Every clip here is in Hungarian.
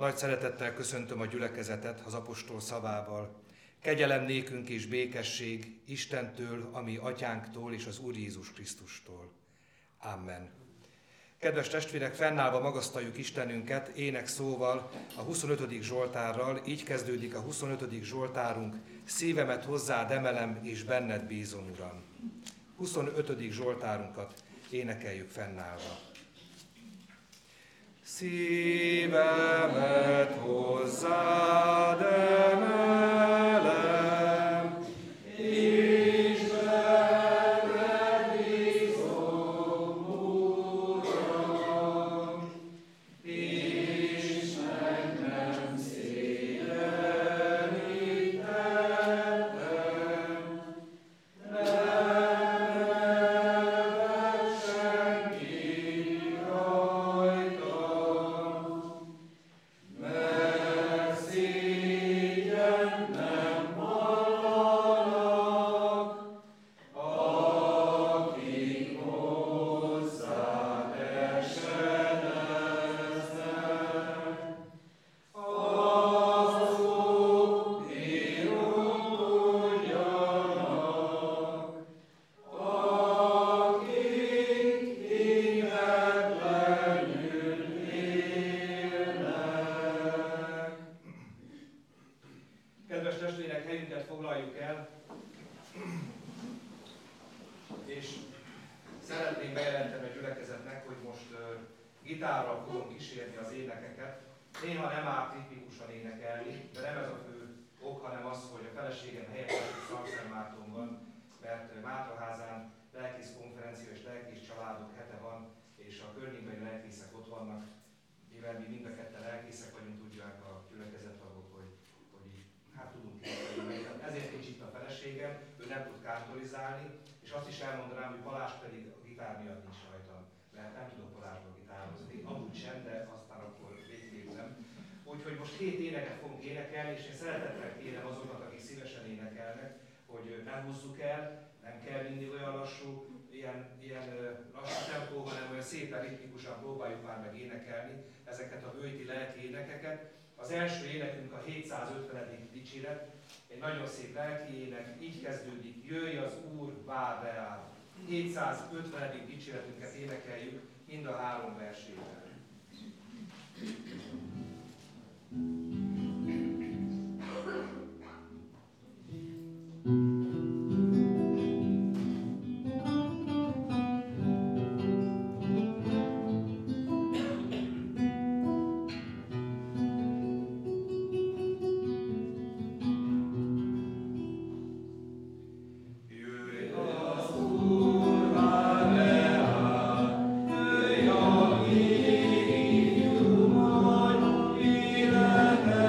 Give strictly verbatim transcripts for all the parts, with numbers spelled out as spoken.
Nagy szeretettel köszöntöm a gyülekezetet az apostol szavával. Kegyelem nékünk és békesség Istentől, ami atyánktól és az Úr Jézus Krisztustól. Amen. Kedves testvérek, fennállva magasztaljuk Istenünket ének szóval, a huszonötödik Zsoltárral. Így kezdődik a huszonötödik Zsoltárunk: szívemet hozzád emelem, és benned bízom, Uram. huszonötödik Zsoltárunkat énekeljük fennállva. Szívemet hozzád emelem, és benned bízom, Uram, és bennem szélenítettem, nem nevet senki rajtam, mert szégyen nem vallanak, akik hozzád esedeznek. Azok iriguljanak, akik hitetlenül élnek. Kedves testvérek, helyünket foglaljuk el, és szeretném bejelenteni a gyülekezetnek, hogy most uh, gitárral fogom kísérni az énekeket. Néha nem árt ritmikusan énekelni, de nem ez a fő ok, hanem az, hogy a feleségem helyettesű Szamszentmárton van, mert uh, Mátraházán lelkész konferencia és lelkész családok hete van, és a környékbeli lelkészek ott vannak, mivel mi mind a ketten lelkészek vagyunk, tudják a gyülekezettagok, hogy, hogy így, hát tudunk énekelni. Ezért nincs itt a feleségem, ő nem tud kántorizálni, és azt is elmondanám, hogy Balázs pedig a gitár miatt nincs rajtam, mert nem tudok Balázsról gitározni, amúgy sem, de aztán akkor végképp nem. Úgyhogy most két éneket fogunk énekelni, és én szeretettel kérem azokat, akik szívesen énekelnek, hogy nem húzzuk el, nem kell mindig olyan lassú, ilyen, ilyen lassú tempó, hanem olyan szépen ritmikusan próbáljuk már meg énekelni ezeket a bőti lelki énekeket. Az első énekünk a hétszázötvenedik dicséret, egy nagyon szép lelki ének, így kezdődik: jöjj az Úr, vár reád. hétszázötvenedik dicséretünket énekeljük mind a három versével. Yeah.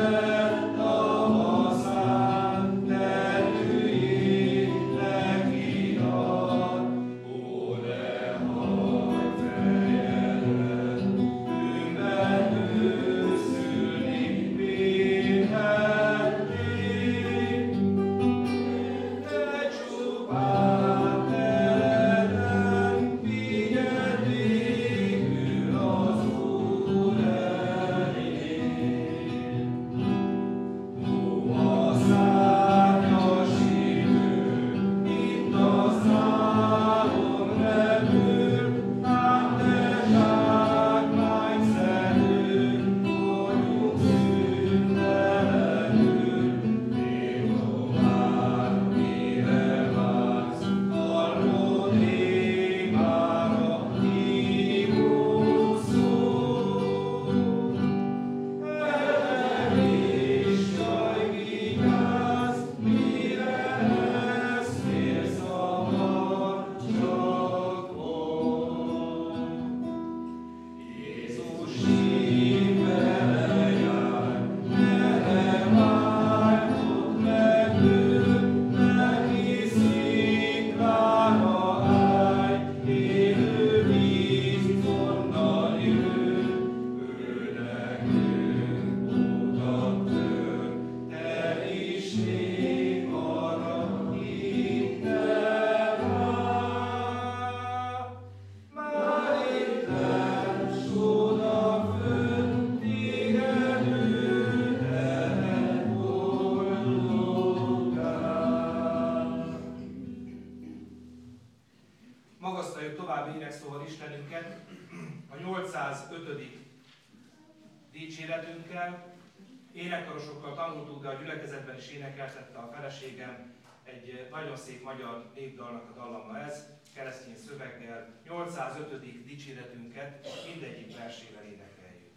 magasztaljuk tovább énekszóval Istenünket a nyolcszázötödik dicséretünkkel. Énekkarosokkal tanultuk, de a gyülekezetben is énekeltette a feleségem. Egy nagyon szép magyar népdalnak a dallama ez, keresztény szöveggel. nyolcszázötödik dicséretünket mindegyik versével énekeljük.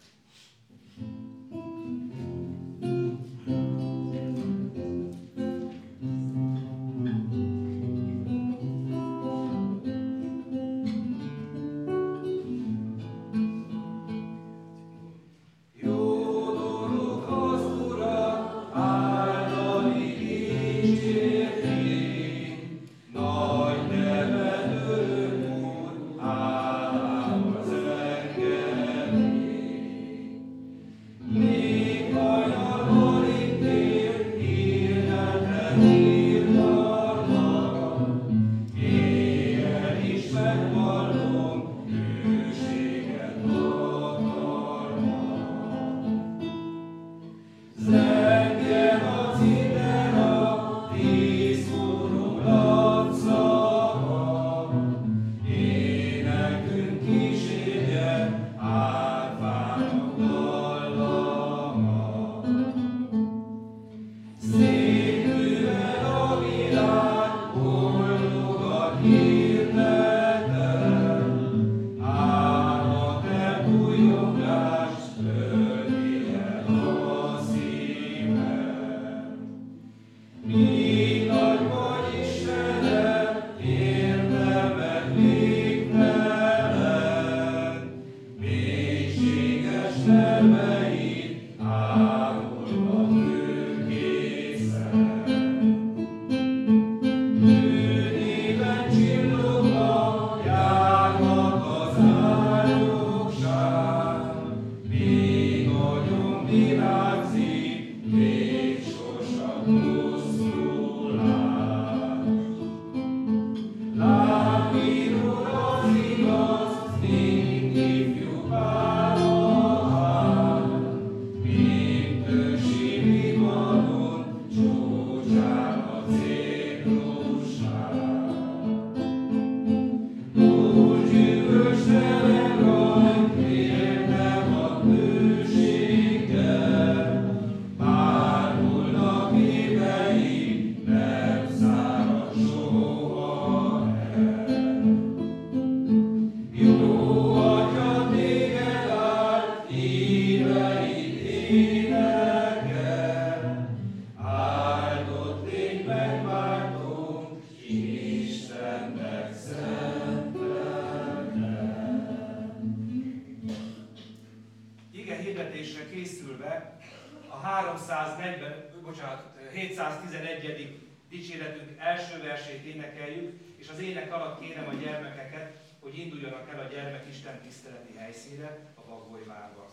hétszáztizenegyedik dicséretünk első versét énekeljük, és az ének alatt kérem a gyermekeket, hogy induljanak el a gyermek Isten tiszteleti helyszínre, a Bagolyvárba.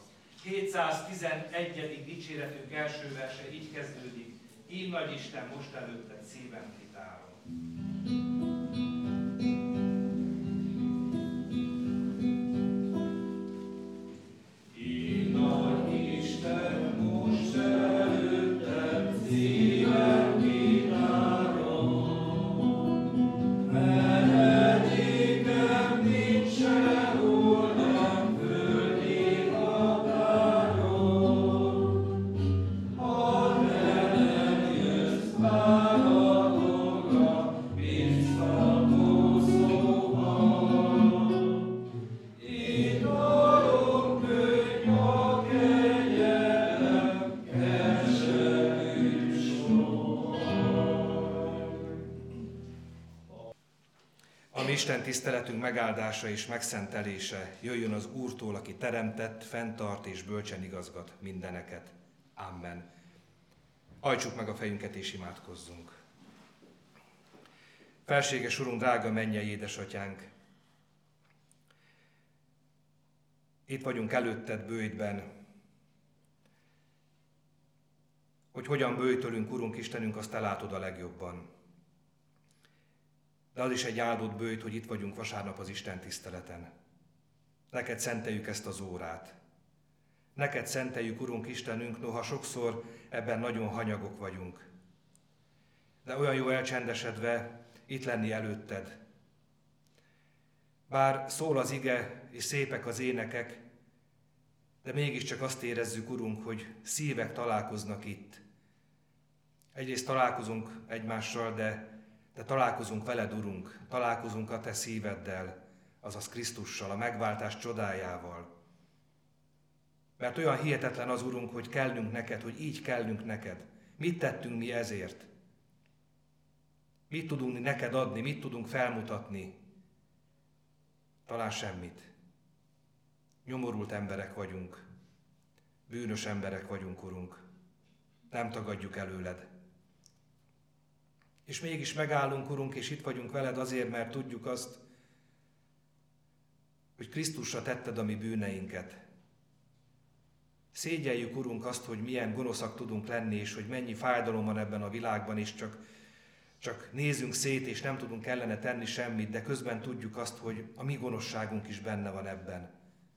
hétszáztizenegyedik dicséretünk első verse így kezdődik: Így nagy Isten, most előtted szívem kitárom. Isten tiszteletünk megáldása és megszentelése jöjjön az Úrtól, aki teremtett, fenntart és bölcsen igazgat mindeneket. Amen. Hajtsuk meg a fejünket és imádkozzunk. Felséges Urunk, drága mennyei édesatyánk, itt vagyunk előtted bőjtben, hogy hogyan bőjtölünk, Urunk Istenünk, azt te látod a legjobban. De az is egy áldott bőjt, hogy itt vagyunk vasárnap az Isten tiszteleten. Neked szenteljük ezt az órát. Neked szenteljük, Urunk Istenünk, noha sokszor ebben nagyon hanyagok vagyunk. De olyan jó elcsendesedve itt lenni előtted. Bár szól az ige, és szépek az énekek, de mégiscsak azt érezzük, Urunk, hogy szívek találkoznak itt. Egyrészt találkozunk egymással, de, de találkozunk veled, Urunk, találkozunk a te szíveddel, azaz Krisztussal, a megváltás csodájával. Mert olyan hihetetlen az, Urunk, hogy kellünk neked, hogy így kellünk neked. Mit tettünk mi ezért? Mit tudunk neked adni, mit tudunk felmutatni? Talán semmit. Nyomorult emberek vagyunk, bűnös emberek vagyunk, Urunk. Nem tagadjuk előled. És mégis megállunk, Urunk, és itt vagyunk veled azért, mert tudjuk azt, hogy Krisztusra tetted a mi bűneinket. Szégyeljük, Urunk, azt, hogy milyen gonoszak tudunk lenni, és hogy mennyi fájdalom van ebben a világban, és csak, csak nézünk szét, és nem tudunk ellene tenni semmit, de közben tudjuk azt, hogy a mi gonoszságunk is benne van ebben.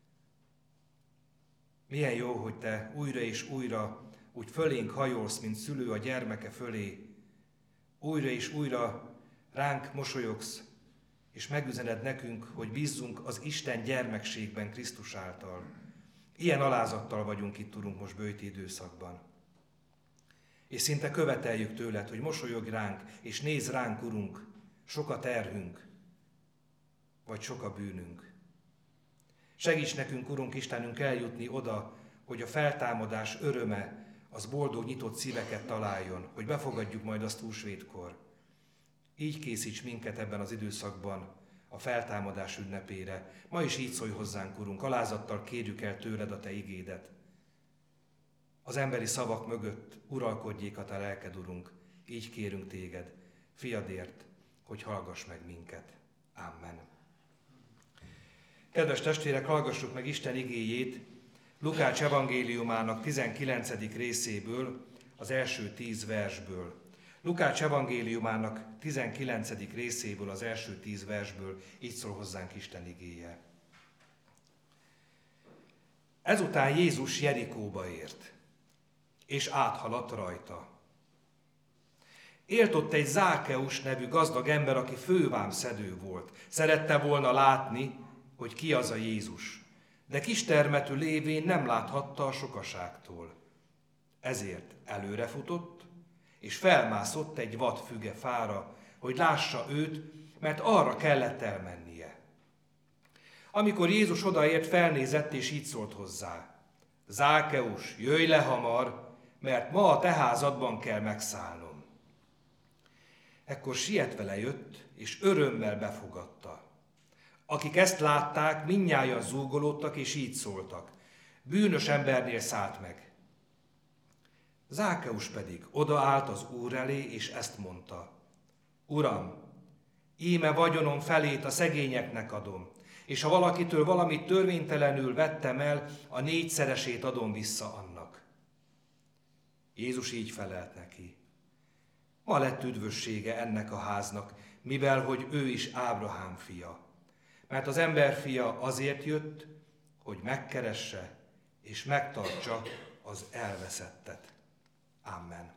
Milyen jó, hogy te újra és újra úgy fölénk hajolsz, mint szülő a gyermeke fölé. Újra és újra ránk mosolyogsz, és megüzened nekünk, hogy bízzunk az Isten gyermekségben Krisztus által. Ilyen alázattal vagyunk itt, Urunk, most böjti időszakban. És szinte követeljük tőled, hogy mosolyogj ránk, és nézz ránk, Urunk, sok a terhünk, vagy sok a bűnünk. Segíts nekünk, Urunk Istenünk, eljutni oda, hogy a feltámadás öröme az boldog, nyitott szíveket találjon, hogy befogadjuk majd azt húsvétkor. Így készíts minket ebben az időszakban a feltámadás ünnepére. Ma is így szólj hozzánk, Urunk, alázattal kérjük el tőled a te igédet. Az emberi szavak mögött uralkodjék a te lelked, Urunk. Így kérünk téged, fiadért, hogy hallgass meg minket. Amen. Kedves testvérek, hallgassuk meg Isten igéjét Lukács evangéliumának tizenkilencedik részéből, az első tíz versből. Lukács evangéliumának tizenkilencedik részéből, az első tíz versből, így szól hozzánk Isten igéje. Ezután Jézus Jerikóba ért, és áthaladt rajta. Élt ott egy Zákeus nevű gazdag ember, aki fővámszedő volt. Szerette volna látni, hogy ki az a Jézus, de kistermetű lévén nem láthatta a sokaságtól. Ezért előrefutott, és felmászott egy vadfüge fára, hogy lássa őt, mert arra kellett elmennie. Amikor Jézus odaért, felnézett, és így szólt hozzá: Zákeus, jöjj le hamar, mert ma a te házadban kell megszállnom. Ekkor sietve lejött, és örömmel befogadta. Akik ezt látták, mindnyájan zúgolódtak, és így szóltak: bűnös embernél szállt meg. Zákeus pedig odaállt az Úr elé, és ezt mondta: Uram, íme vagyonom felét a szegényeknek adom, és ha valakitől valamit törvénytelenül vettem el, a négyszeresét adom vissza annak. Jézus így felelt neki: ma lett üdvössége ennek a háznak, mivel hogy ő is Ábrahám fia. Mert az emberfia azért jött, hogy megkeresse és megtartsa az elveszettet. Amen.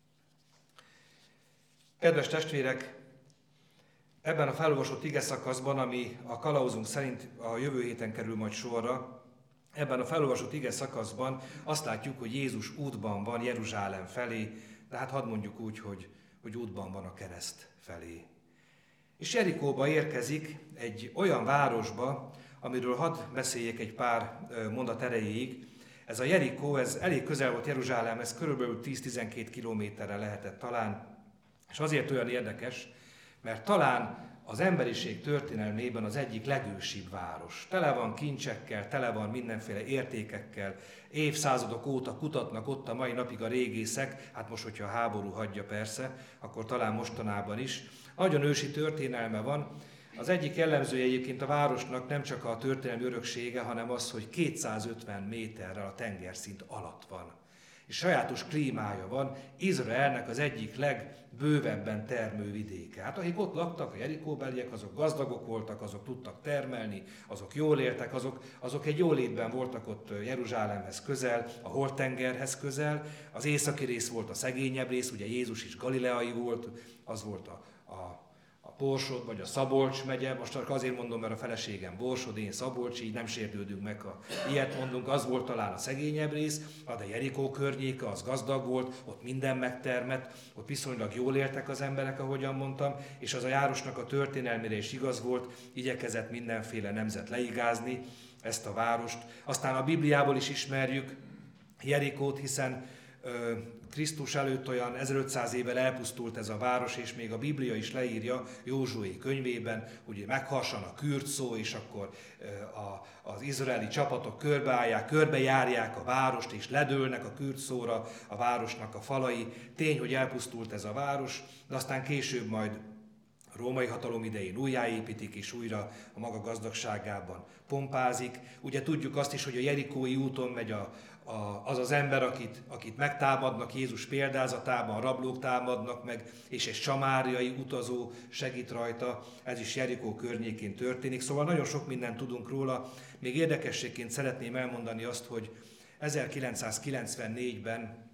Kedves testvérek, ebben a felolvasott igeszakaszban, ami a kalauzunk szerint a jövő héten kerül majd sorra, ebben a felolvasott igeszakaszban azt látjuk, hogy Jézus útban van Jeruzsálem felé, de hát hadd mondjuk úgy, hogy, hogy útban van a kereszt felé. És Jerikóba érkezik, egy olyan városba, amiről hadd beszéljek egy pár mondat erejéig. Ez a Jerikó, ez elég közel volt Jeruzsálemhez, körülbelül tíz-tizenkét kilométerre lehetett talán, és azért olyan érdekes, mert talán az emberiség történelmében az egyik legősibb város. Tele van kincsekkel, tele van mindenféle értékekkel, évszázadok óta kutatnak ott a mai napig a régészek, hát most, hogyha a háború hagyja persze, akkor talán mostanában is. Nagyon ősi történelme van. Az egyik jellemzője egyébként a városnak nem csak a történelmi öröksége, hanem az, hogy kétszázötven méterrel a tengerszint alatt van. És sajátos klímája van, Izraelnek az egyik legbővebben termő vidéke. Hát akik ott laktak, a jerikóbeliek, azok gazdagok voltak, azok tudtak termelni, azok jól éltek, azok, azok egy jólétben voltak ott Jeruzsálemhez közel, a Holt-tengerhez közel. Az északi rész volt a szegényebb rész, ugye Jézus is galileai volt, az volt a, a, a Borsod vagy a Szabolcs megye, most csak azért mondom, mert a feleségem Borsod, én Szabolcs, így nem sértődünk meg, ha ilyet mondunk, az volt talán a szegényebb rész, de Jerikó környéke, az gazdag volt, ott minden megtermett, ott viszonylag jól éltek az emberek, ahogyan mondtam, és az a járosnak a történelmére is igaz volt, igyekezett mindenféle nemzet leigázni ezt a várost. Aztán a Bibliából is ismerjük Jerikót, hiszen ö, Krisztus előtt olyan ezerötszáz évvel elpusztult ez a város, és még a Biblia is leírja Józsué könyvében, hogy megharsan a kürt szó, és akkor a, az izraeli csapatok körbeállják, körbejárják a várost, és ledőlnek a kürt szóra a városnak a falai. Tény, hogy elpusztult ez a város, de aztán később majd a római hatalom idején újjáépítik, és újra a maga gazdagságában pompázik. Ugye tudjuk azt is, hogy a jerikói úton megy a az az ember, akit, akit megtámadnak Jézus példázatában, rablók támadnak meg, és egy samáriai utazó segít rajta, ez is Jerikó környékén történik. Szóval nagyon sok mindent tudunk róla. Még érdekességként szeretném elmondani azt, hogy ezerkilencszázkilencvennégyben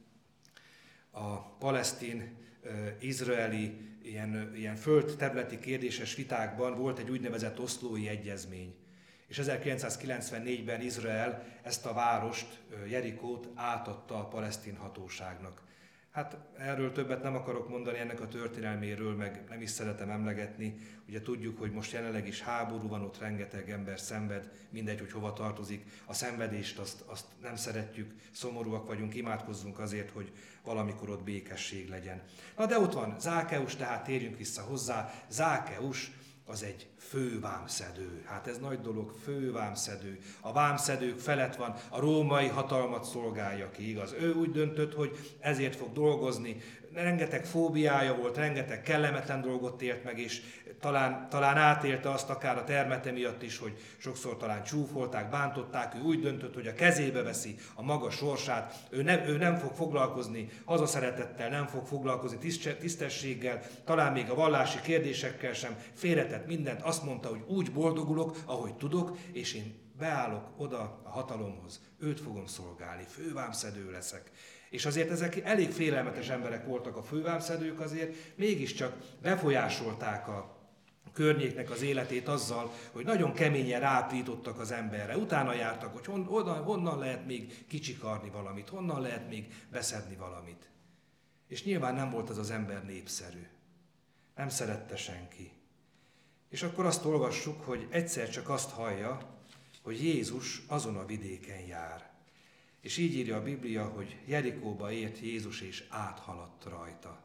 a palesztin-izraeli ilyen, ilyen földterületi kérdéses vitákban volt egy úgynevezett oszlói egyezmény. És ezerkilencszázkilencvennégyben Izrael ezt a várost, Jerikót átadta a palesztin hatóságnak. Hát erről többet nem akarok mondani, ennek a történelméről, meg nem is szeretem emlegetni. Ugye tudjuk, hogy most jelenleg is háború van, ott rengeteg ember szenved, mindegy, hogy hova tartozik. A szenvedést azt, azt nem szeretjük, szomorúak vagyunk, imádkozzunk azért, hogy valamikor ott békesség legyen. Na de ott van Zákeus, tehát térjünk vissza hozzá. Zákeus az egy fővámszedő. Hát ez nagy dolog, fővámszedő. A vámszedők felett van, a római hatalmat szolgálja ki, igaz? Ő úgy döntött, hogy ezért fog dolgozni. Rengeteg fóbiája volt, rengeteg kellemetlen dolgot élt meg, és talán, talán átélte azt akár a termete miatt is, hogy sokszor talán csúfolták, bántották. Ő úgy döntött, hogy a kezébe veszi a maga sorsát. Ő nem, ő nem fog foglalkozni hazaszeretettel, nem fog foglalkozni tisztességgel, talán még a vallási kérdésekkel sem. Félretett mindent, azt mondta, hogy úgy boldogulok, ahogy tudok, és én beállok oda a hatalomhoz. Őt fogom szolgálni, fővámszedő leszek. És azért ezek elég félelmetes emberek voltak a fővámszedők, azért mégiscsak befolyásolták a környéknek az életét azzal, hogy nagyon keményen ráprítottak az emberre. Utána jártak, hogy hon, honnan, honnan lehet még kicsikarni valamit, honnan lehet még beszedni valamit. És nyilván nem volt az az ember népszerű. Nem szerette senki. És akkor azt olvassuk, hogy egyszer csak azt hallja, hogy Jézus azon a vidéken jár. És így írja a Biblia, hogy Jerikóba ért Jézus, és áthaladt rajta.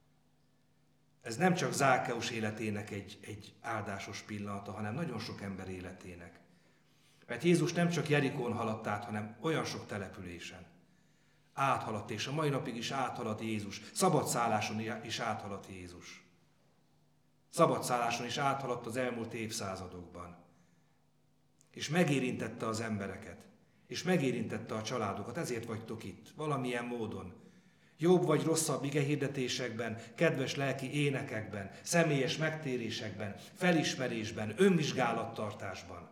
Ez nem csak Zákeus életének egy, egy áldásos pillanata, hanem nagyon sok ember életének. Mert Jézus nem csak Jerikón haladt át, hanem olyan sok településen. Áthaladt, és a mai napig is áthaladt Jézus. Szabadszálláson is áthaladt Jézus. Szabadszálláson is áthaladt az elmúlt évszázadokban. És megérintette az embereket. És megérintette a családokat, ezért vagytok itt, valamilyen módon. Jobb vagy rosszabb igehirdetésekben, kedves lelki énekekben, személyes megtérésekben, felismerésben, önvizsgálattartásban,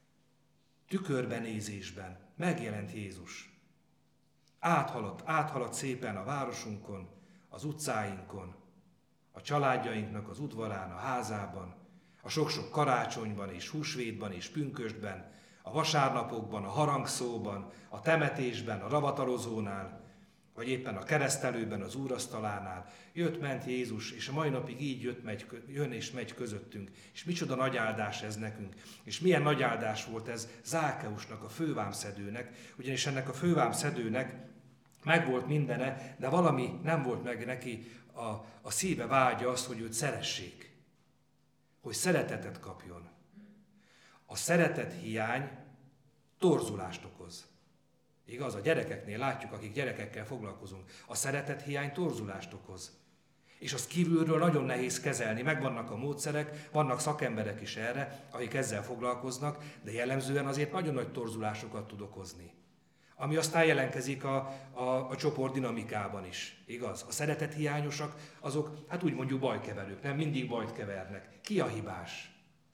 tükörbenézésben megjelent Jézus. Áthaladt, áthaladt szépen a városunkon, az utcáinkon, a családjainknak az udvarán, a házában, a sok-sok karácsonyban és húsvétban és pünkösdben, a vasárnapokban, a harangszóban, a temetésben, a ravatalozónál, vagy éppen a keresztelőben, az úrasztalánál. Jött-ment Jézus, és a mai napig így jött, megy, jön és megy közöttünk. És micsoda nagy áldás ez nekünk. És milyen nagy áldás volt ez Zákeusnak, a fővámszedőnek, ugyanis ennek a fővámszedőnek megvolt mindene, de valami nem volt meg neki, a, a szíve vágya azt, hogy őt szeressék, hogy szeretetet kapjon. A szeretet hiány torzulást okoz. Igaz, a gyerekeknél látjuk, akik gyerekekkel foglalkozunk. A szeretet hiány torzulást okoz. És azt kívülről nagyon nehéz kezelni. Megvannak a módszerek, vannak szakemberek is erre, akik ezzel foglalkoznak, de jellemzően azért nagyon nagy torzulásokat tud okozni. Ami aztán jelenkezik a, a, a csoport dinamikában is. Igaz? A szeretet hiányosak, azok, hát úgy mondjuk bajkeverők, nem mindig bajt kevernek. Ki a hibás?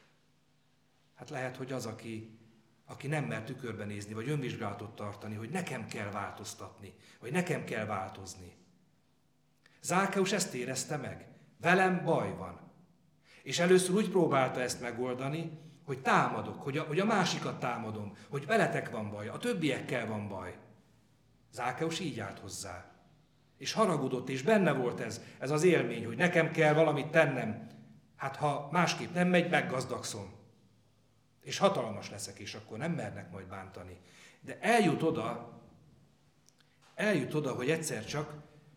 Hát lehet, hogy az, aki, aki nem mer tükörbe nézni, vagy önvizsgálatot tartani, hogy nekem kell változtatni, vagy nekem kell változni. Zákeus ezt érezte meg. Velem baj van. És először úgy próbálta ezt megoldani, hogy támadok, hogy a, hogy a másikat támadom, hogy veletek van baj, a többiekkel van baj. Zákeus így állt hozzá. És haragudott, és benne volt ez, ez az élmény, hogy nekem kell valamit tennem. Hát ha másképp nem megy, meggazdagszom. És hatalmas leszek, és akkor nem mernek majd bántani. De eljut oda, eljut oda, hogy egyszer csak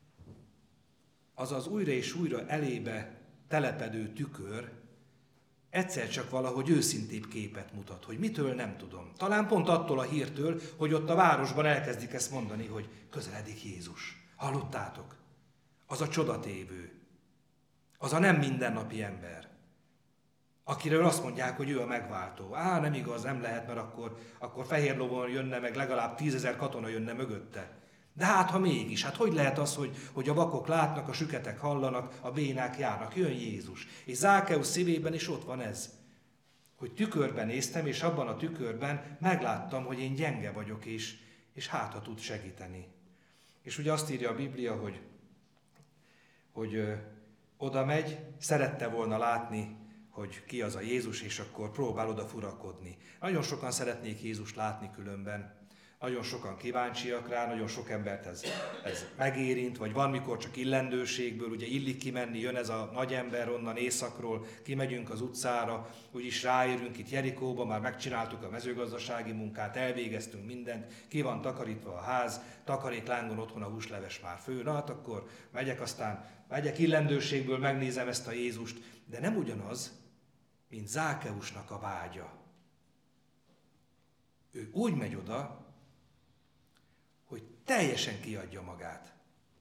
az az újra és újra elébe telepedő tükör egyszer csak valahogy őszintébb képet mutat, hogy mitől nem tudom. Talán pont attól a hírtől, hogy ott a városban elkezdik ezt mondani, hogy közeledik Jézus. Hallottátok? Az a csodatévő. Az a nem mindennapi ember. Akiről azt mondják, hogy ő a megváltó. Á, nem igaz, nem lehet, mert akkor, akkor fehér lovon jönne, meg legalább tízezer katona jönne mögötte. De hát, ha mégis, hát hogy lehet az, hogy, hogy a vakok látnak, a süketek hallanak, a bénák járnak, jön Jézus. És Zákeus szívében is ott van ez, hogy tükörben néztem, és abban a tükörben megláttam, hogy én gyenge vagyok, és, és hát, ha tud segíteni. És ugye azt írja a Biblia, hogy, hogy ö, oda megy, szerette volna látni, hogy ki az a Jézus, és akkor próbál oda furakodni. Nagyon sokan szeretnék Jézust látni különben. Nagyon sokan kíváncsiak rá, nagyon sok embert ez, ez megérint, vagy van, mikor csak illendőségből, ugye illik kimenni, jön ez a nagy ember onnan északról, kimegyünk az utcára, úgyis ráérünk itt Jerikóba, már megcsináltuk a mezőgazdasági munkát, elvégeztünk mindent, ki van takarítva a ház, takaréklángon otthon a húsleves már fő, na hát akkor megyek, aztán megyek illendőségből, megnézem ezt a Jézust, de nem ugyanaz, mint Zákeusnak a vágya. Ő úgy megy oda, hogy teljesen kiadja magát.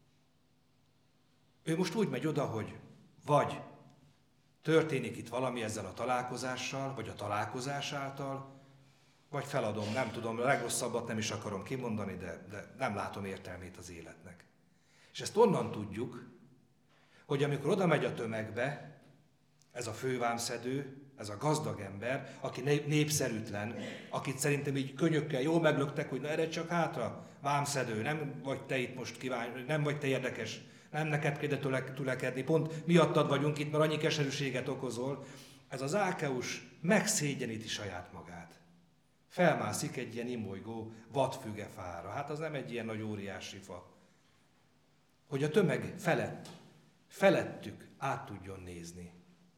Ő most úgy megy oda, hogy vagy történik itt valami ezzel a találkozással, vagy a találkozás által, vagy feladom, nem tudom, a legrosszabbat nem is akarom kimondani, de, de nem látom értelmét az életnek. És ezt onnan tudjuk, hogy amikor oda megy a tömegbe, ez a fővámszedő, ez a gazdag ember, aki népszerűtlen, akit szerintem így könyökkel jól meglöktek, hogy na eredj csak hátra, vámszedő, nem vagy te itt most kíváncsi, nem vagy te érdekes, nem neked kéne tülekedni, pont miattad vagyunk itt, mert annyi keserűséget okozol. Ez az Zákeus megszégyeníti saját magát. Felmászik egy ilyen imolygó vadfügefára, hát az nem egy ilyen nagy óriási fa. Hogy a tömeg felett, felettük át tudjon nézni.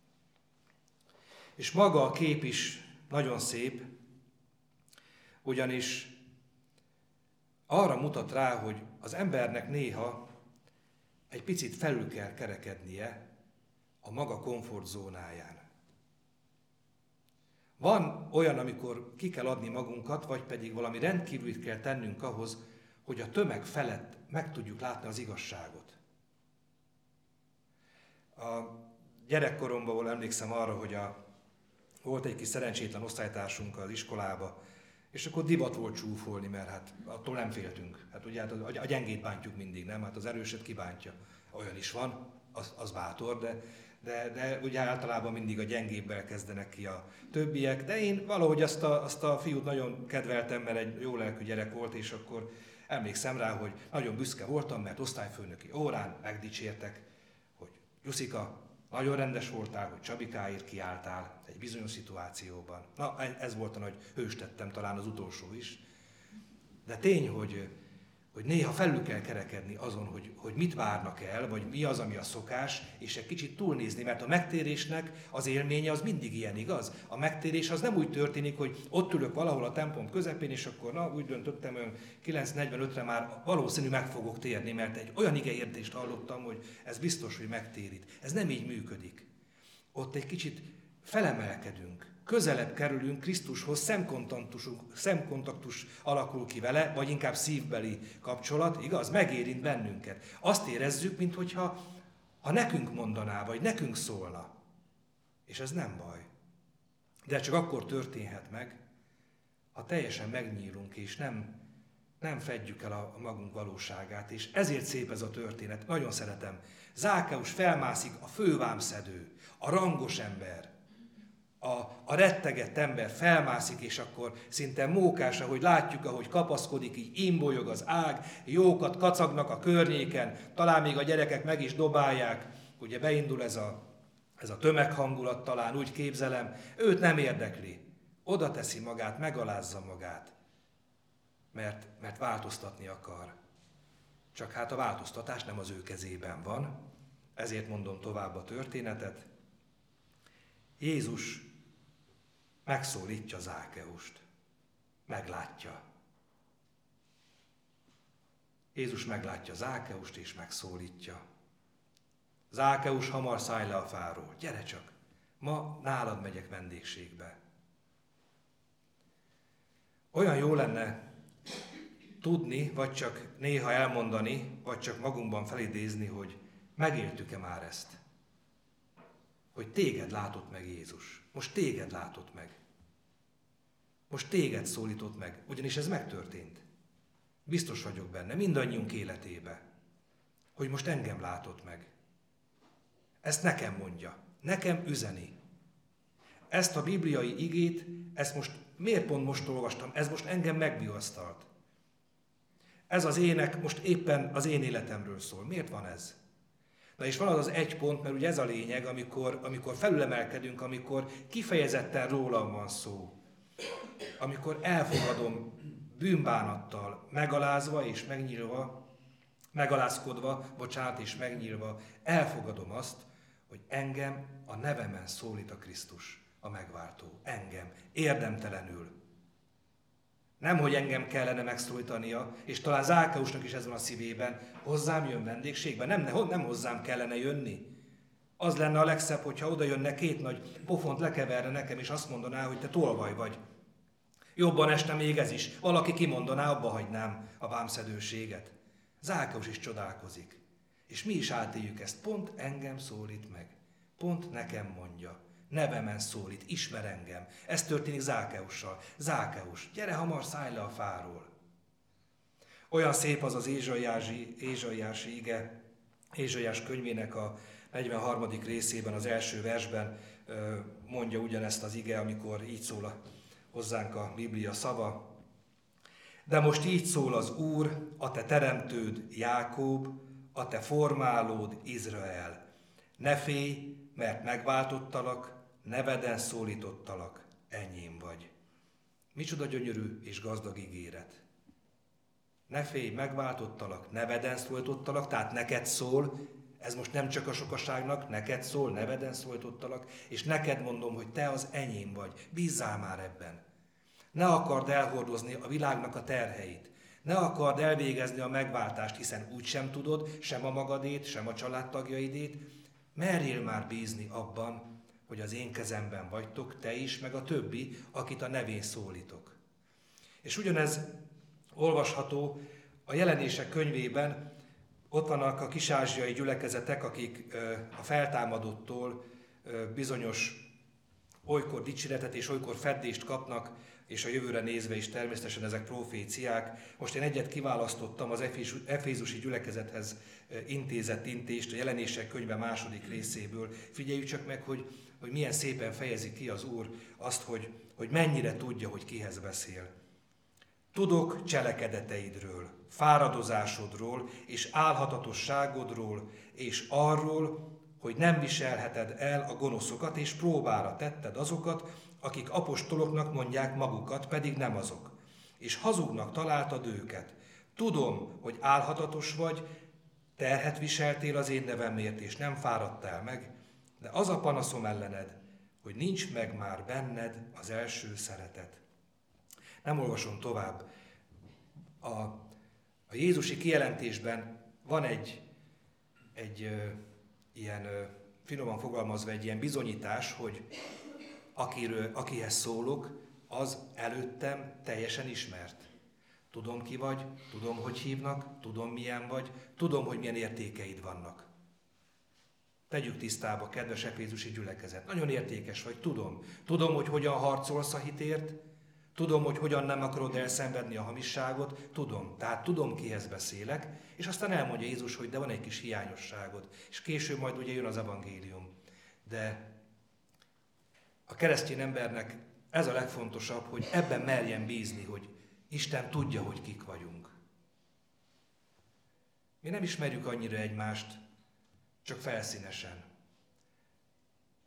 És maga a kép is nagyon szép, ugyanis arra mutat rá, hogy az embernek néha egy picit felül kell kerekednie a maga komfortzónáján. Van olyan, amikor ki kell adni magunkat, vagy pedig valami rendkívülit kell tennünk ahhoz, hogy a tömeg felett meg tudjuk látni az igazságot. A gyerekkoromban emlékszem arra, hogy a volt egy kis szerencsétlen osztálytársunk az iskolába, és akkor divat volt csúfolni, mert hát attól nem féltünk. Hát ugye hát a gyengét bántjuk mindig, nem? Hát az erőset kibántja. Olyan is van, az, az bátor, de, de, de ugye általában mindig a gyengébbel kezdenek ki a többiek. De én valahogy azt a, azt a fiút nagyon kedveltem, mert egy jó lelkű gyerek volt, és akkor emlékszem rá, hogy nagyon büszke voltam, mert osztályfőnöki órán megdicsértek, hogy Juszika, nagyon rendes voltál, hogy Csabikáért kiálltál egy bizonyos szituációban. Na, ez volt a nagy hőstettem, talán az utolsó is. De tény, hogy, hogy néha felül kell kerekedni azon, hogy, hogy mit várnak el, vagy mi az, ami a szokás, és egy kicsit túlnézni, mert a megtérésnek az élménye az mindig ilyen, igaz? A megtérés az nem úgy történik, hogy ott ülök valahol a templom közepén, és akkor na, úgy döntöttem, hogy kilenc negyvenötre már valószínű meg fogok térni, mert egy olyan igeértést hallottam, hogy ez biztos, hogy megtérít. Ez nem így működik. Ott egy kicsit felemelkedünk, közelebb kerülünk Krisztushoz, szemkontaktus, szemkontaktus alakul ki vele, vagy inkább szívbeli kapcsolat, igaz? Megérint bennünket. Azt érezzük, minthogyha ha nekünk mondaná, vagy nekünk szólna. És ez nem baj. De csak akkor történhet meg, ha teljesen megnyílunk, és nem, nem fedjük el a, a magunk valóságát. És ezért szép ez a történet. Nagyon szeretem. Zákeus felmászik a fővámszedő, a rangos ember, A, a rettegett ember felmászik, és akkor szinte mókás, ahogy látjuk, ahogy kapaszkodik, így imbolyog az ág, jókat kacagnak a környéken, talán még a gyerekek meg is dobálják. Ugye beindul ez a, ez a tömeghangulat, talán úgy képzelem, őt nem érdekli. Oda teszi magát, megalázza magát, mert, mert változtatni akar. Csak hát a változtatás nem az ő kezében van, ezért mondom tovább a történetet. Jézus megszólítja Zákeust, meglátja. Jézus meglátja Zákeust és megszólítja. Zákeus, hamar szállj le a fáról, gyere csak, ma nálad megyek vendégségbe. Olyan jó lenne tudni, vagy csak néha elmondani, vagy csak magunkban felidézni, hogy megéltük-e már ezt. Hogy téged látott meg Jézus. Most téged látott meg. Most téged szólított meg, ugyanis ez megtörtént. Biztos vagyok benne, mindannyiunk életébe, hogy most engem látott meg. Ezt nekem mondja, nekem üzeni. Ezt a bibliai igét, ezt most miért pont most olvastam, ez most engem megvigasztalt. Ez az ének most éppen az én életemről szól. Miért van ez? Na és van az az egy pont, mert ugye ez a lényeg, amikor, amikor felülemelkedünk, amikor kifejezetten rólam van szó. Amikor elfogadom bűnbánattal, megalázva és megnyílva, megalázkodva, bocsánat, és megnyílva, elfogadom azt, hogy engem a nevemen szólít a Krisztus, a megváltó. Engem, érdemtelenül. Nem, hogy engem kellene megszólítania, és talán Zákeusnak is ez van a szívében, hozzám jön vendégségbe, nem, nem hozzám kellene jönni. Az lenne a legszebb, hogyha oda jönne két nagy pofont lekeverne nekem, és azt mondaná, hogy te tolvaj vagy. Jobban este még ez is. Valaki kimondaná, abba hagynám a vámszedőséget. Zákeus is csodálkozik. És mi is átéljük ezt. Pont engem szólít meg. Pont nekem mondja. Nevemen szólít, ismer engem. Ez történik Zákeussal. Zákeus, gyere hamar, szállj le a fáról. Olyan szép az az Ézsaiási, Ézsaiási ige, Ézsaiás könyvének a negyvenharmadik részében, az első versben mondja ugyanezt az ige, amikor így szól hozzánk a Biblia szava. De most így szól az Úr, a te teremtőd Jákob, a te formálód Izrael. Ne félj, mert megváltottalak, neveden szólítottalak, enyém vagy. Micsoda gyönyörű és gazdag ígéret. Ne félj, megváltottalak, neveden szólítottalak, tehát neked szól, ez most nem csak a sokaságnak, neked szól, neveden szólítottalak, és neked mondom, hogy te az enyém vagy, bízzál már ebben. Ne akard elhordozni a világnak a terheit, ne akard elvégezni a megváltást, hiszen úgy sem tudod, sem a magadét, sem a családtagjaidét, merjél már bízni abban, hogy az én kezemben vagytok, te is, meg a többi, akit a nevén szólítok. És ugyanez olvasható a Jelenések könyvében, ott vannak a kis-ázsiai gyülekezetek, akik a feltámadottól bizonyos olykor dicséretet és olykor feddést kapnak, és a jövőre nézve is természetesen ezek proféciák. Most én egyet kiválasztottam az efézusi gyülekezethez intézett intést a Jelenések könyve második részéből. Figyeljük csak meg, hogy, hogy milyen szépen fejezi ki az Úr azt, hogy, hogy mennyire tudja, hogy kihez beszél. Tudok cselekedeteidről, fáradozásodról és álhatatosságodról, és arról, hogy nem viselheted el a gonoszokat, és próbára tetted azokat, akik apostoloknak mondják magukat, pedig nem azok. És hazugnak találtad őket. Tudom, hogy álhatatos vagy, terhet viseltél az én nevemért, és nem fáradtál meg, de az a panaszom ellened, hogy nincs meg már benned az első szeretet. Nem olvasom tovább. A, a jézusi kijelentésben van egy, egy ö, ilyen, ö, finoman fogalmazva, egy ilyen bizonyítás, hogy akiről, akihez szólok, az előttem teljesen ismert. Tudom, ki vagy, tudom, hogy hívnak, tudom, milyen vagy, tudom, hogy milyen értékeid vannak. Tegyük tisztába, kedves efézusi gyülekezet. Nagyon értékes vagy, tudom. Tudom, hogy hogyan harcolsz a hitért, tudom, hogy hogyan nem akarod elszenvedni a hamisságot, tudom. Tehát tudom, kihez beszélek, és aztán elmondja Jézus, hogy de van egy kis hiányosságod. És később majd ugye jön az evangélium. De a keresztény embernek ez a legfontosabb, hogy ebben merjen bízni, hogy Isten tudja, hogy kik vagyunk. Mi nem ismerjük annyira egymást, csak felszínesen.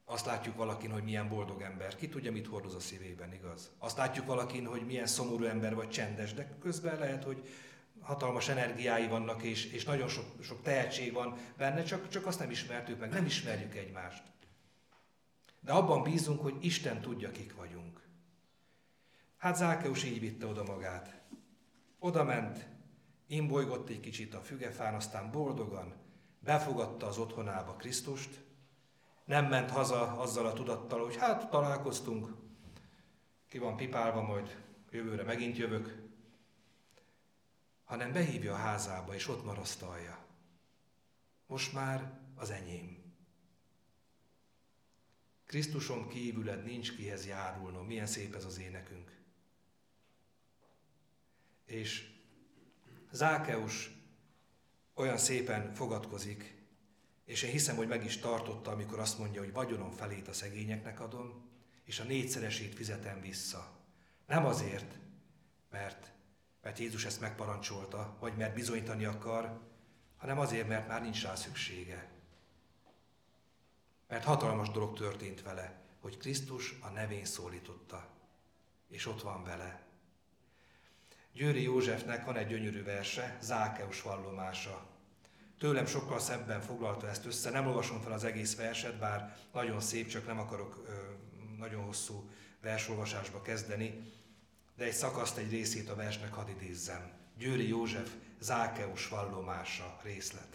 Azt látjuk valakin, hogy milyen boldog ember. Ki tudja, mit hordoz a szívében, igaz? Azt látjuk valakin, hogy milyen szomorú ember vagy csendes, de közben lehet, hogy hatalmas energiái vannak, és, és nagyon sok, sok tehetség van benne, csak, csak azt nem ismertük meg, nem ismerjük egymást. De abban bízunk, hogy Isten tudja, kik vagyunk. Hát Zákeus így vitte oda magát. Oda ment, imbolygott egy kicsit a fügefán, aztán boldogan befogadta az otthonába Krisztust, nem ment haza azzal a tudattal, hogy hát találkoztunk, ki van pipálva, majd jövőre megint jövök, hanem behívja a házába, és ott marasztalja. Most már az enyém. Krisztuson kívüled nincs kihez járulnom. Milyen szép ez az énekünk. És Zákeus olyan szépen fogadkozik, és én hiszem, hogy meg is tartotta, amikor azt mondja, hogy vagyonom felét a szegényeknek adom, és a négyszeresét fizetem vissza. Nem azért, mert, mert Jézus ezt megparancsolta, vagy mert bizonyítani akar, hanem azért, mert már nincs rá szüksége. Mert hatalmas dolog történt vele, hogy Krisztus a nevén szólította, és ott van vele. Győri Józsefnek van egy gyönyörű verse, Zákeus vallomása. Tőlem sokkal szebben foglalta ezt össze, nem olvasom fel az egész verset, bár nagyon szép, csak nem akarok ö, nagyon hosszú versolvasásba kezdeni, de egy szakaszt, egy részét a versnek hadd idézzem. Győri József Zákeus vallomása részlet.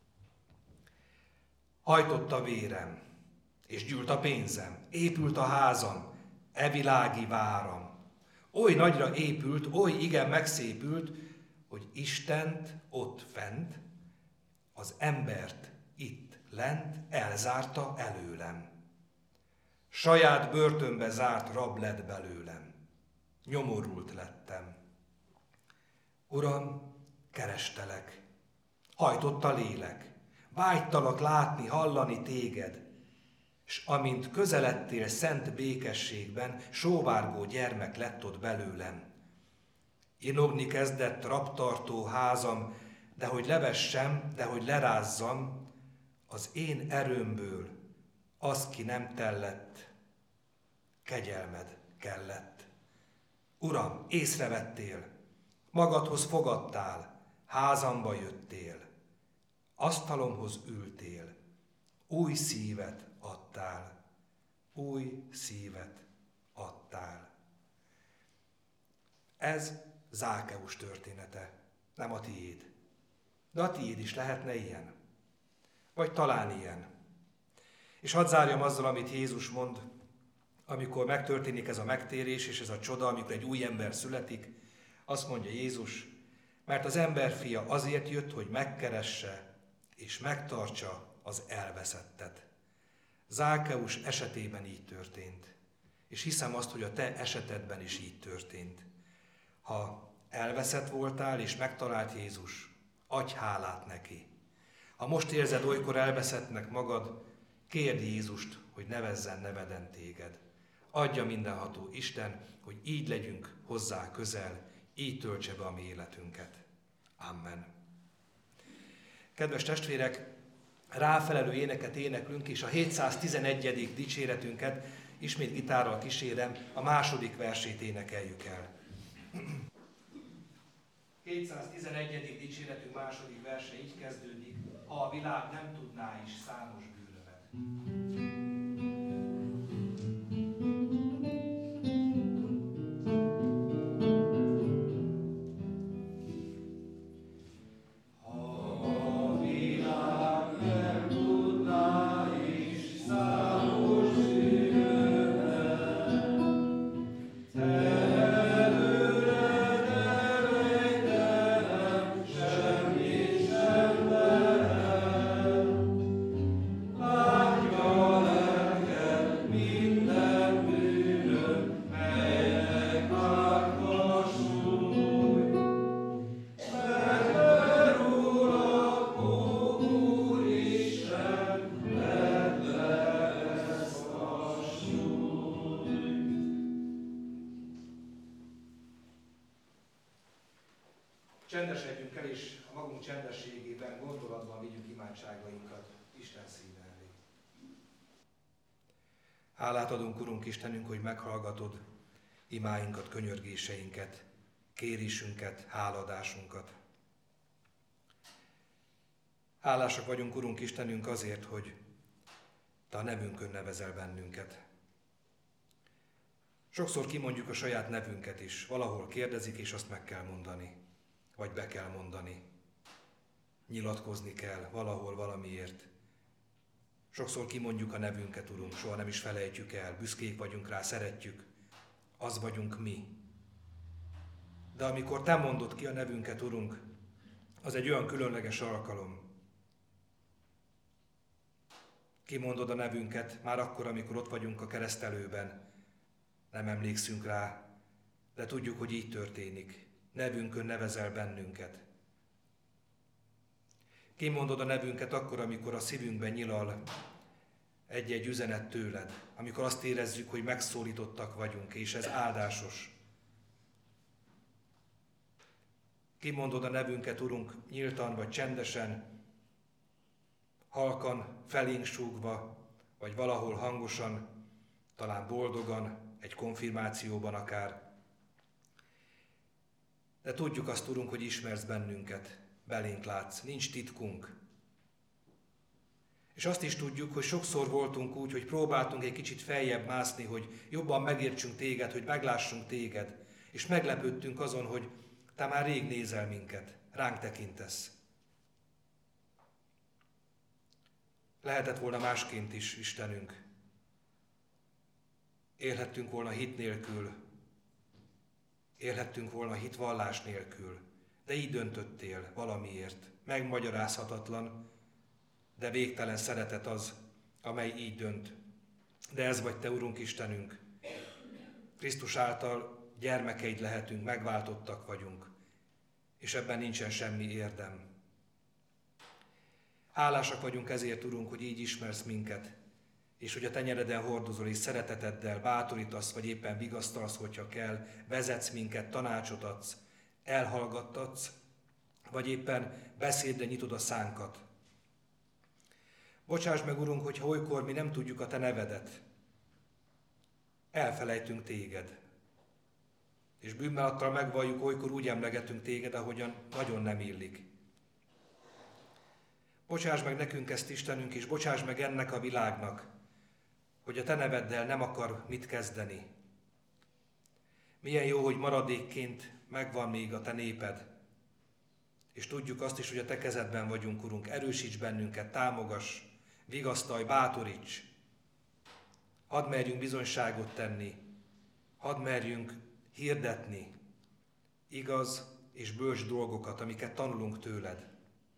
Hajtott a vérem, és gyűlt a pénzem, épült a házam, e világi váram. Oly nagyra épült, oly igen megszépült, hogy Istent ott fent, az embert itt lent elzárta előlem. Saját börtönbe zárt rab lett belőlem. Nyomorult lettem. Uram, kerestelek, hajtott a lélek, vágytalak látni, hallani téged, s amint közeledtél szent békességben, sóvárgó gyermek lett ott belőlem. Inogni kezdett rabtartó házam, de hogy levessem, de hogy lerázzam, az én erőmből az ki nem tellett, kegyelmed kellett. Uram, észrevettél, magadhoz fogadtál, házamba jöttél, asztalomhoz ültél, új szívet adtál, új szívet adtál. Ez Zákeus története, nem a tiéd. De a tiéd is lehetne ilyen. Vagy talán ilyen. És hadd zárjam azzal, amit Jézus mond, amikor megtörténik ez a megtérés és ez a csoda, amikor egy új ember születik, azt mondja Jézus, mert az emberfia azért jött, hogy megkeresse és megtartsa az elveszettet. Zákeus esetében így történt. És hiszem azt, hogy a te esetedben is így történt. Ha elveszett voltál és megtalált Jézus, adj hálát neki. Ha most érzed olykor elveszettnek magad, kérd Jézust, hogy nevezzen neveden téged. Adja mindenható Isten, hogy így legyünk hozzá közel, így töltse be a mi életünket. Amen. Kedves testvérek, ráfelelő éneket éneklünk, és a hétszáztizenegyedik dicséretünket ismét gitárral kísérem, a második versét énekeljük el. hétszáztizenegyedik dicséretünk második verse így kezdődik, ha a világ nem tudná is számos bűnömet. Csendesedjünk el, és a magunk csendességében, gondolatban vigyük imádságainkat Isten szíve elé. Hálát adunk, Urunk Istenünk, hogy meghallgatod imáinkat, könyörgéseinket, kérésünket, háladásunkat. Hálásak vagyunk, Urunk Istenünk, azért, hogy Te a nevünkön nevezel bennünket. Sokszor kimondjuk a saját nevünket is, valahol kérdezik, és azt meg kell mondani, vagy be kell mondani. Nyilatkozni kell valahol valamiért. Sokszor kimondjuk a nevünket, Urunk, soha nem is felejtjük el, büszkék vagyunk rá, szeretjük, az vagyunk mi. De amikor Te mondod ki a nevünket, Urunk, az egy olyan különleges alkalom. Kimondod a nevünket már akkor, amikor ott vagyunk a keresztelőben. Nem emlékszünk rá, de tudjuk, hogy így történik. Nevünkön nevezel bennünket. Kimondod a nevünket akkor, amikor a szívünkben nyilal egy-egy üzenet tőled, amikor azt érezzük, hogy megszólítottak vagyunk, és ez áldásos. Kimondod a nevünket, Urunk, nyíltan vagy csendesen, halkan, felénk súgva, vagy valahol hangosan, talán boldogan, egy konfirmációban akár. De tudjuk azt, Urunk, hogy ismersz bennünket, belénk látsz, nincs titkunk. És azt is tudjuk, hogy sokszor voltunk úgy, hogy próbáltunk egy kicsit feljebb mászni, hogy jobban megértsünk téged, hogy meglássunk téged, és meglepődtünk azon, hogy te már rég nézel minket, ránk tekintesz. Lehetett volna másként is, Istenünk. Élhettünk volna hit nélkül, élhettünk volna hitvallás nélkül, de így döntöttél valamiért. Megmagyarázhatatlan, de végtelen szeretet az, amely így dönt. De ez vagy Te, Urunk Istenünk. Krisztus által gyermekeid lehetünk, megváltottak vagyunk, és ebben nincsen semmi érdem. Hálásak vagyunk ezért, Urunk, hogy így ismersz minket, és hogy a tenyereden hordozol, és szereteteddel bátorítasz, vagy éppen vigasztalsz, hogyha kell, vezetsz minket, tanácsot adsz, elhallgattatsz, vagy éppen beszédre nyitod a szánkat. Bocsáss meg, Urunk, hogyha olykor mi nem tudjuk a Te nevedet. Elfelejtünk Téged. És bűnbánattal megvalljuk, olykor úgy emlegetünk Téged, ahogyan nagyon nem illik. Bocsáss meg nekünk ezt, Istenünk, és bocsáss meg ennek a világnak, hogy a Te neveddel nem akar mit kezdeni. Milyen jó, hogy maradékként megvan még a Te néped, és tudjuk azt is, hogy a Te kezedben vagyunk, Urunk, erősíts bennünket, támogass, vigasztalj, bátoríts. Hadd merjünk bizonyságot tenni, hadd merjünk hirdetni igaz és bölcs dolgokat, amiket tanulunk tőled.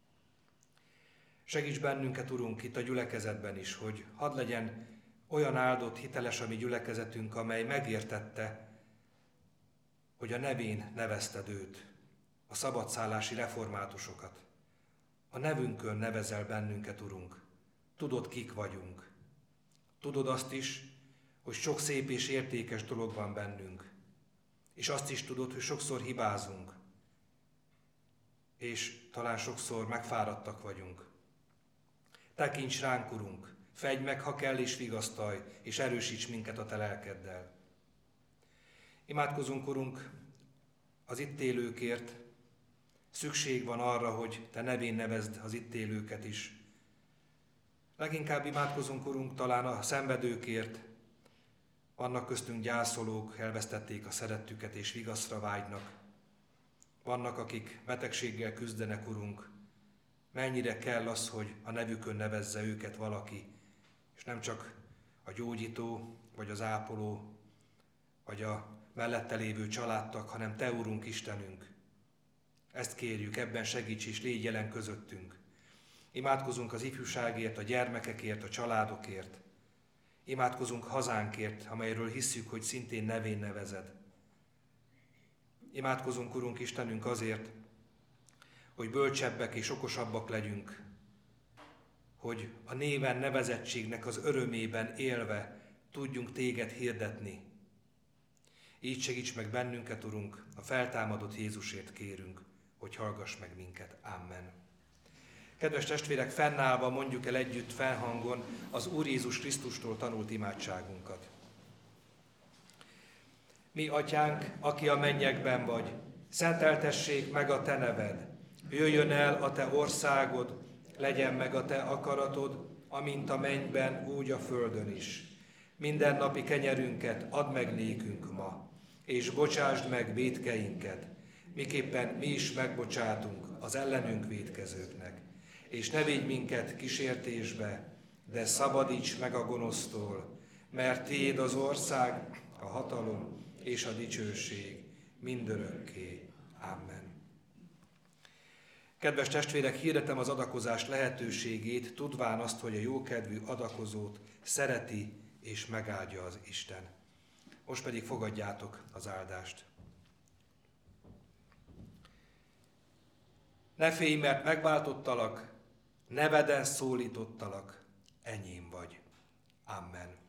Segíts bennünket, Urunk, itt a gyülekezetben is, hogy hadd legyen olyan áldott, hiteles a mi gyülekezetünk, amely megértette, hogy a nevén nevezted őt, a szabadszállási reformátusokat. A nevünkön nevezel bennünket, Urunk. Tudod, kik vagyunk. Tudod azt is, hogy sok szép és értékes dolog van bennünk. És azt is tudod, hogy sokszor hibázunk. És talán sokszor megfáradtak vagyunk. Tekints ránk, Urunk, fedj meg, ha kell, és vigasztalj, és erősíts minket a Te lelkeddel. Imádkozunk, Urunk, az itt élőkért. Szükség van arra, hogy Te nevén nevezd az itt élőket is. Leginkább imádkozunk, Urunk, talán a szenvedőkért. Vannak köztünk gyászolók, elvesztették a szerettüket és vigaszra vágynak. Vannak, akik betegséggel küzdenek, Urunk. Mennyire kell az, hogy a nevükön nevezze őket valaki, és nem csak a gyógyító, vagy az ápoló, vagy a mellette lévő családtag, hanem Te, Urunk Istenünk. Ezt kérjük, ebben segíts és légy jelen közöttünk. Imádkozunk az ifjúságért, a gyermekekért, a családokért. Imádkozunk hazánkért, amelyről hisszük, hogy szintén nevén nevezed. Imádkozunk, Urunk Istenünk, azért, hogy bölcsebbek és okosabbak legyünk, hogy a néven nevezettségnek az örömében élve tudjunk Téged hirdetni. Így segíts meg bennünket, Urunk, a feltámadott Jézusért kérünk, hogy hallgass meg minket. Amen. Kedves testvérek, fennállva mondjuk el együtt felhangon az Úr Jézus Krisztustól tanult imádságunkat. Mi, Atyánk, aki a mennyekben vagy, szenteltessék meg a Te neved. Jöjjön el a Te országod, legyen meg a Te akaratod, amint a mennyben, úgy a földön is. Mindennapi kenyerünket add meg nékünk ma, és bocsásd meg vétkeinket, miképpen mi is megbocsátunk az ellenünk vétkezőknek. És ne védj minket kísértésbe, de szabadíts meg a gonosztól, mert Tiéd az ország, a hatalom és a dicsőség mindörökké. Amen. Kedves testvérek, hirdetem az adakozás lehetőségét, tudván azt, hogy a jókedvű adakozót szereti és megáldja az Isten. Most pedig fogadjátok az áldást. Ne félj, mert megváltottalak, neveden szólítottalak, enyém vagy. Amen.